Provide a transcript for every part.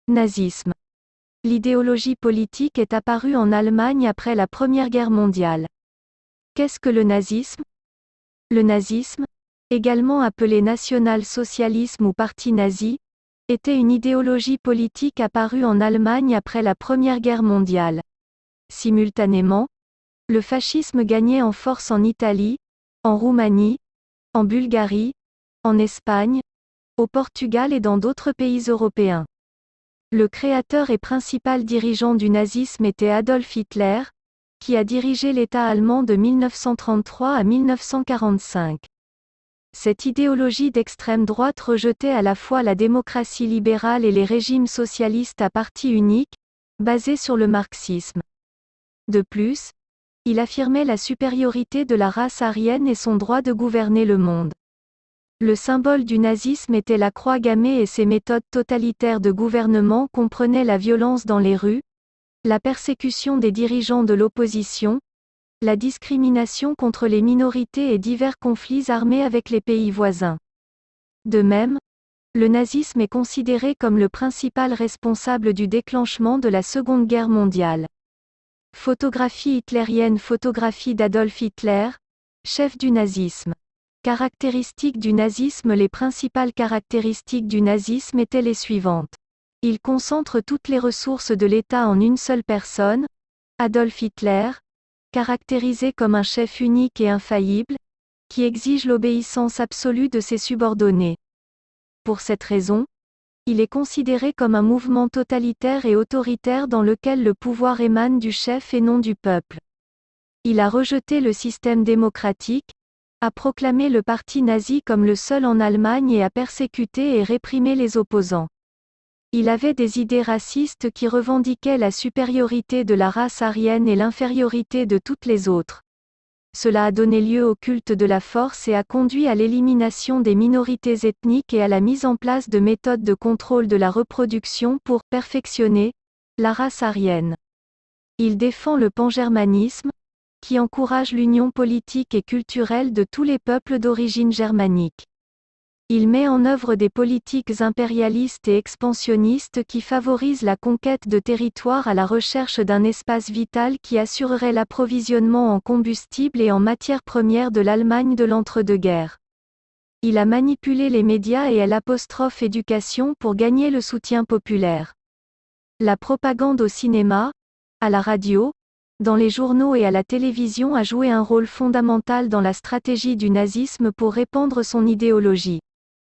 Nazisme. L'idéologie politique est apparue en Allemagne après la Première Guerre mondiale. Qu'est-ce que le nazisme? Le nazisme, également appelé national-socialisme ou parti nazi, était une idéologie politique apparue en Allemagne après la Première Guerre mondiale. Simultanément, le fascisme gagnait en force en Italie, en Roumanie, en Bulgarie, en Espagne, au Portugal et dans d'autres pays européens. Le créateur et principal dirigeant du nazisme était Adolf Hitler, qui a dirigé l'État allemand de 1933 à 1945. Cette idéologie d'extrême droite rejetait à la fois la démocratie libérale et les régimes socialistes à parti unique, basés sur le marxisme. De plus, il affirmait la supériorité de la race aryenne et son droit de gouverner le monde. Le symbole du nazisme était la croix gammée et ses méthodes totalitaires de gouvernement comprenaient la violence dans les rues, la persécution des dirigeants de l'opposition, la discrimination contre les minorités et divers conflits armés avec les pays voisins. De même, le nazisme est considéré comme le principal responsable du déclenchement de la Seconde Guerre mondiale. Photographie hitlérienne. Photographie d'Adolf Hitler, chef du nazisme. Caractéristiques du nazisme. Les principales caractéristiques du nazisme étaient les suivantes. Il concentre toutes les ressources de l'État en une seule personne, Adolf Hitler, caractérisé comme un chef unique et infaillible, qui exige l'obéissance absolue de ses subordonnés. Pour cette raison, il est considéré comme un mouvement totalitaire et autoritaire dans lequel le pouvoir émane du chef et non du peuple. Il a rejeté le système démocratique, a proclamé le parti nazi comme le seul en Allemagne et a persécuté et réprimé les opposants. Il avait des idées racistes qui revendiquaient la supériorité de la race aryenne et l'infériorité de toutes les autres. Cela a donné lieu au culte de la force et a conduit à l'élimination des minorités ethniques et à la mise en place de méthodes de contrôle de la reproduction pour « perfectionner » la race aryenne. Il défend le pangermanisme, qui encourage l'union politique et culturelle de tous les peuples d'origine germanique. Il met en œuvre des politiques impérialistes et expansionnistes qui favorisent la conquête de territoires à la recherche d'un espace vital qui assurerait l'approvisionnement en combustible et en matières premières de l'Allemagne de l'entre-deux-guerres. Il a manipulé les médias et l'éducation pour gagner le soutien populaire. La propagande au cinéma, à la radio, dans les journaux et à la télévision a joué un rôle fondamental dans la stratégie du nazisme pour répandre son idéologie.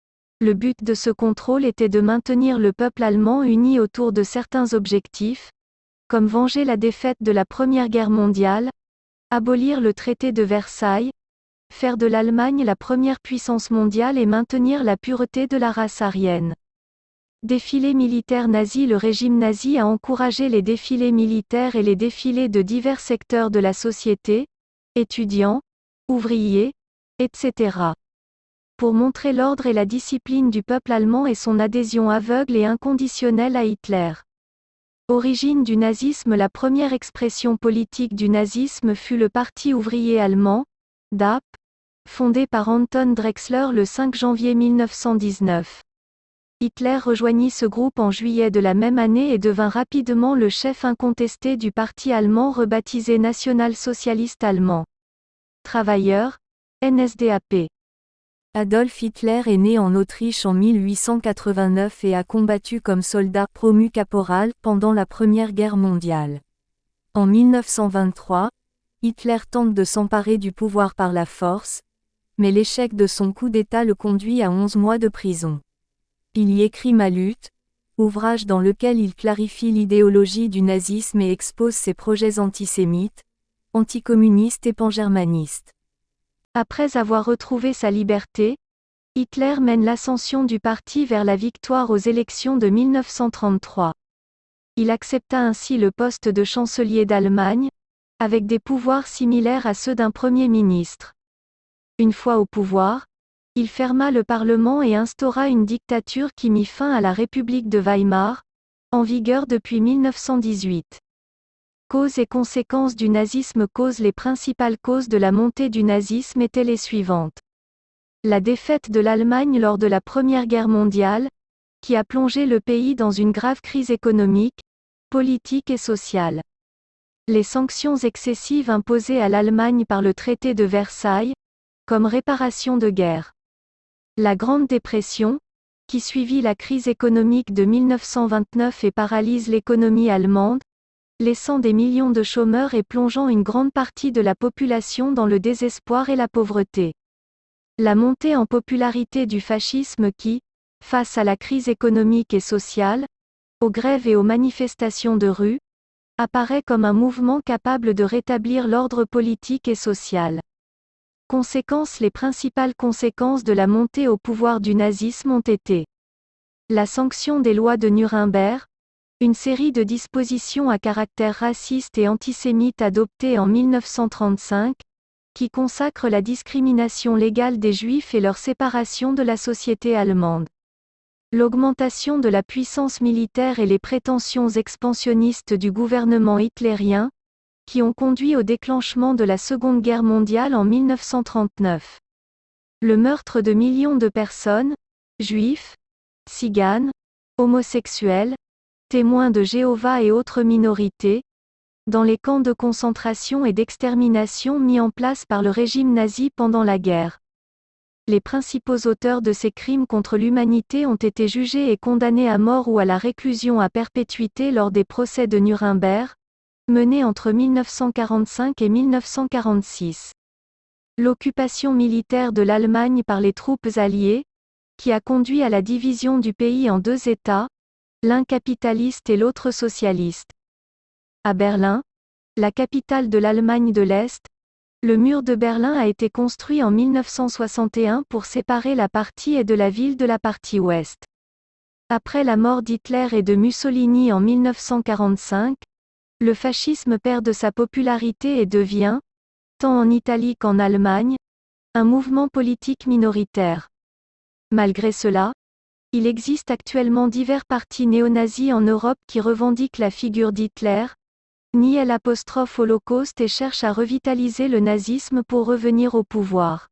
Le but de ce contrôle était de maintenir le peuple allemand uni autour de certains objectifs, comme venger la défaite de la Première Guerre mondiale, abolir le traité de Versailles, faire de l'Allemagne la première puissance mondiale et maintenir la pureté de la race aryenne. Défilés militaires nazis. Le régime nazi a encouragé les défilés militaires et les défilés de divers secteurs de la société, étudiants, ouvriers, etc. pour montrer l'ordre et la discipline du peuple allemand et son adhésion aveugle et inconditionnelle à Hitler. Origine du nazisme. La première expression politique du nazisme fut le Parti ouvrier allemand, DAP, fondé par Anton Drexler le 5 janvier 1919. Hitler rejoignit ce groupe en juillet de la même année et devint rapidement le chef incontesté du parti allemand rebaptisé national-socialiste allemand. Travailleurs, NSDAP. Adolf Hitler est né en Autriche en 1889 et a combattu comme soldat promu caporal pendant la Première Guerre mondiale. En 1923, Hitler tente de s'emparer du pouvoir par la force, mais l'échec de son coup d'État le conduit à 11 mois de prison. Il y écrit Ma lutte, ouvrage dans lequel il clarifie l'idéologie du nazisme et expose ses projets antisémites, anticommunistes et pangermanistes. Après avoir retrouvé sa liberté, Hitler mène l'ascension du parti vers la victoire aux élections de 1933. Il accepta ainsi le poste de chancelier d'Allemagne, avec des pouvoirs similaires à ceux d'un premier ministre. Une fois au pouvoir, il ferma le Parlement et instaura une dictature qui mit fin à la République de Weimar, en vigueur depuis 1918. Causes et conséquences du nazisme. Les principales causes de la montée du nazisme étaient les suivantes. La défaite de l'Allemagne lors de la Première Guerre mondiale, qui a plongé le pays dans une grave crise économique, politique et sociale. Les sanctions excessives imposées à l'Allemagne par le traité de Versailles, comme réparation de guerre. La Grande Dépression, qui suivit la crise économique de 1929 et paralyse l'économie allemande, laissant des millions de chômeurs et plongeant une grande partie de la population dans le désespoir et la pauvreté. La montée en popularité du fascisme qui, face à la crise économique et sociale, aux grèves et aux manifestations de rue, apparaît comme un mouvement capable de rétablir l'ordre politique et social. Les principales conséquences de la montée au pouvoir du nazisme ont été la sanction des lois de Nuremberg, une série de dispositions à caractère raciste et antisémite adoptées en 1935, qui consacrent la discrimination légale des Juifs et leur séparation de la société allemande. L'augmentation de la puissance militaire et les prétentions expansionnistes du gouvernement hitlérien, qui ont conduit au déclenchement de la Seconde Guerre mondiale en 1939. Le meurtre de millions de personnes, juifs, tziganes, homosexuels, témoins de Jéhovah et autres minorités, dans les camps de concentration et d'extermination mis en place par le régime nazi pendant la guerre. Les principaux auteurs de ces crimes contre l'humanité ont été jugés et condamnés à mort ou à la réclusion à perpétuité lors des procès de Nuremberg, menés entre 1945 et 1946. L'occupation militaire de l'Allemagne par les troupes alliées, qui a conduit à la division du pays en deux États, l'un capitaliste et l'autre socialiste. À Berlin, la capitale de l'Allemagne de l'Est, le mur de Berlin a été construit en 1961 pour séparer la partie est de la ville de la partie ouest. Après la mort d'Hitler et de Mussolini en 1945, le fascisme perd de sa popularité et devient, tant en Italie qu'en Allemagne, un mouvement politique minoritaire. Malgré cela, il existe actuellement divers partis néo-nazis en Europe qui revendiquent la figure d'Hitler, nient l'Holocauste et cherchent à revitaliser le nazisme pour revenir au pouvoir.